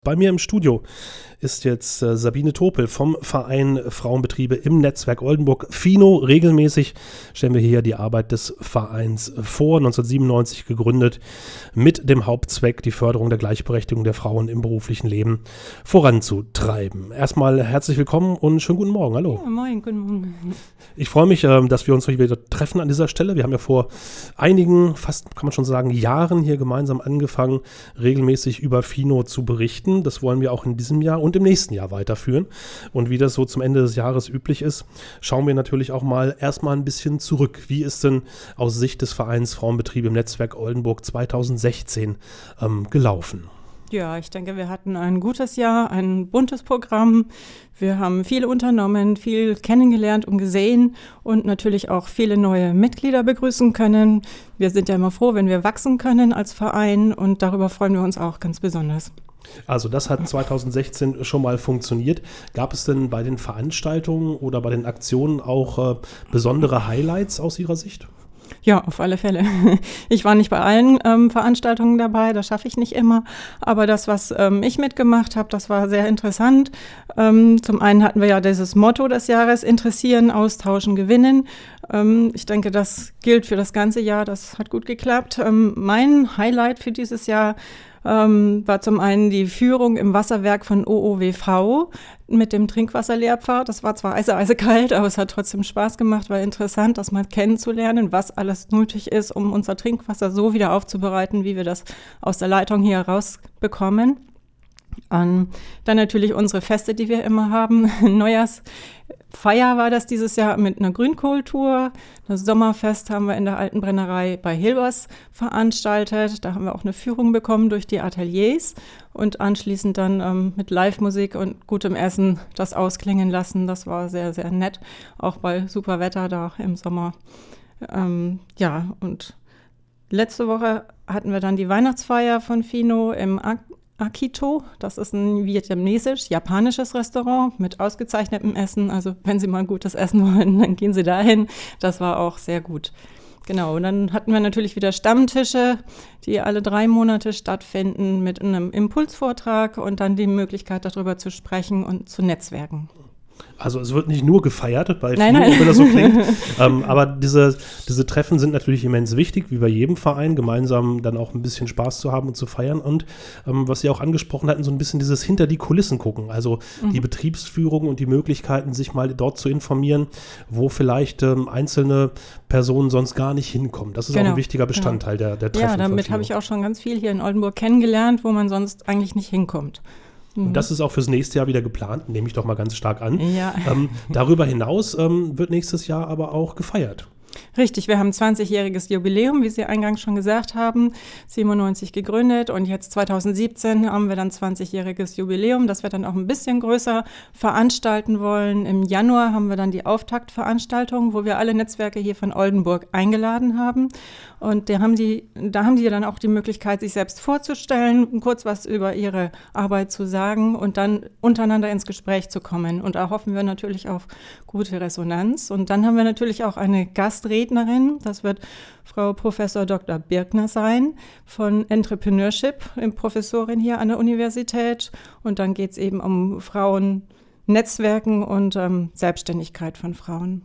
Bei mir im Studio ist jetzt Sabine Topel vom Verein Frauenbetriebe im Netzwerk Oldenburg, FINO. Regelmäßig stellen wir hier die Arbeit des Vereins vor, 1997 gegründet, mit dem Hauptzweck, die Förderung der Gleichberechtigung der Frauen im beruflichen Leben voranzutreiben. Erstmal herzlich willkommen und schönen guten Morgen. Hallo. Ja, moin, guten Morgen. Ich freue mich, dass wir uns heute wieder treffen an dieser Stelle. Wir haben ja vor einigen, fast kann man schon sagen, Jahren hier gemeinsam angefangen, regelmäßig über FINO zu berichten. Das wollen wir auch in diesem Jahr und im nächsten Jahr weiterführen. Und wie das so zum Ende des Jahres üblich ist, schauen wir natürlich auch mal erstmal ein bisschen zurück. Wie ist denn aus Sicht des Vereins Frauenbetriebe im Netzwerk Oldenburg 2016 gelaufen? Ja, ich denke, wir hatten ein gutes Jahr, ein buntes Programm. Wir haben viel unternommen, viel kennengelernt und gesehen und natürlich auch viele neue Mitglieder begrüßen können. Wir sind ja immer froh, wenn wir wachsen können als Verein und darüber freuen wir uns auch ganz besonders. Also das hat 2016 schon mal funktioniert. Gab es denn bei den Veranstaltungen oder bei den Aktionen auch besondere Highlights aus Ihrer Sicht? Ja, auf alle Fälle. Ich war nicht bei allen Veranstaltungen dabei, das schaffe ich nicht immer. Aber das, was ich mitgemacht habe, das war sehr interessant. Zum einen hatten wir ja dieses Motto des Jahres, interessieren, austauschen, gewinnen. Ich denke, das gilt für das ganze Jahr, das hat gut geklappt. Mein Highlight für dieses Jahr war zum einen die Führung im Wasserwerk von OOWV mit dem Trinkwasserlehrpfad. Das war zwar eisekalt, aber es hat trotzdem Spaß gemacht, war interessant, das mal kennenzulernen, was alles nötig ist, um unser Trinkwasser so wieder aufzubereiten, wie wir das aus der Leitung hier rausbekommen. Dann natürlich unsere Feste, die wir immer haben. Neujahrsfeier war das dieses Jahr mit einer Grünkohltour. Das Sommerfest haben wir in der Alten Brennerei bei Hilbers veranstaltet. Da haben wir auch eine Führung bekommen durch die Ateliers und anschließend dann mit Live-Musik und gutem Essen das ausklingen lassen. Das war sehr, sehr nett, auch bei super Wetter da im Sommer. Und letzte Woche hatten wir dann die Weihnachtsfeier von FINO im Akito, das ist ein vietnamesisch-japanisches Restaurant mit ausgezeichnetem Essen. Also wenn Sie mal gutes Essen wollen, dann gehen Sie dahin. Das war auch sehr gut. Genau, und dann hatten wir natürlich wieder Stammtische, die alle 3 Monate stattfinden mit einem Impulsvortrag und dann die Möglichkeit, darüber zu sprechen und zu netzwerken. Also es wird nicht nur gefeiert bei nein. FINO, wenn das so klingt, aber diese Treffen sind natürlich immens wichtig, wie bei jedem Verein, gemeinsam dann auch ein bisschen Spaß zu haben und zu feiern und was Sie auch angesprochen hatten, so ein bisschen dieses hinter die Kulissen gucken, also die Betriebsführung und die Möglichkeiten, sich mal dort zu informieren, wo vielleicht einzelne Personen sonst gar nicht hinkommen. Das ist auch ein wichtiger Bestandteil der Treffen. Ja, damit habe ich auch schon ganz viel hier in Oldenburg kennengelernt, wo man sonst eigentlich nicht hinkommt. Und das ist auch fürs nächste Jahr wieder geplant, nehme ich doch mal ganz stark an. Ja. Darüber hinaus wird nächstes Jahr aber auch gefeiert. Richtig, wir haben ein 20-jähriges Jubiläum, wie Sie eingangs schon gesagt haben, 97 gegründet und jetzt 2017 haben wir dann 20-jähriges Jubiläum, das wir dann auch ein bisschen größer veranstalten wollen. Im Januar haben wir dann die Auftaktveranstaltung, wo wir alle Netzwerke hier von Oldenburg eingeladen haben und da haben die dann auch die Möglichkeit, sich selbst vorzustellen, kurz was über ihre Arbeit zu sagen und dann untereinander ins Gespräch zu kommen und da hoffen wir natürlich auf gute Resonanz und dann haben wir natürlich auch eine Gastrednerin, das wird Frau Professor Dr. Birkner sein von Entrepreneurship, Professorin hier an der Universität. Und dann geht es eben um Frauennetzwerken und Selbstständigkeit von Frauen.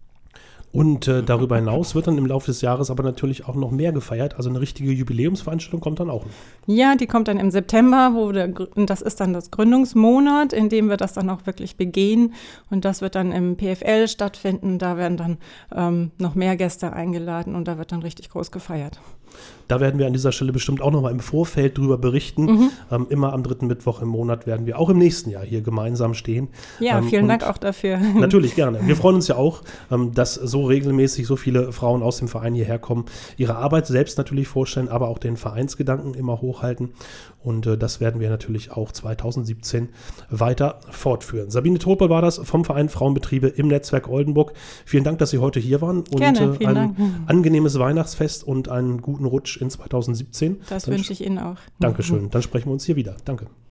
Und darüber hinaus wird dann im Laufe des Jahres aber natürlich auch noch mehr gefeiert. Also eine richtige Jubiläumsveranstaltung kommt dann auch. Ja, die kommt dann im September, das ist dann das Gründungsmonat, in dem wir das dann auch wirklich begehen. Und das wird dann im PFL stattfinden. Da werden dann noch mehr Gäste eingeladen und da wird dann richtig groß gefeiert. Da werden wir an dieser Stelle bestimmt auch noch mal im Vorfeld drüber berichten. Immer am 3. Mittwoch im Monat werden wir auch im nächsten Jahr hier gemeinsam stehen. Ja, vielen Dank auch dafür. Natürlich, gerne. Wir freuen uns ja auch, dass so regelmäßig so viele Frauen aus dem Verein hierher kommen, ihre Arbeit selbst natürlich vorstellen, aber auch den Vereinsgedanken immer hochhalten. Und das werden wir natürlich auch 2017 weiter fortführen. Sabine Topel war das vom Verein Frauenbetriebe im Netzwerk Oldenburg. Vielen Dank, dass Sie heute hier waren und gerne, vielen Dank. Angenehmes Weihnachtsfest und einen guten Rutsch in 2017. Das wünsche ich Ihnen auch. Dankeschön. Dann sprechen wir uns hier wieder. Danke.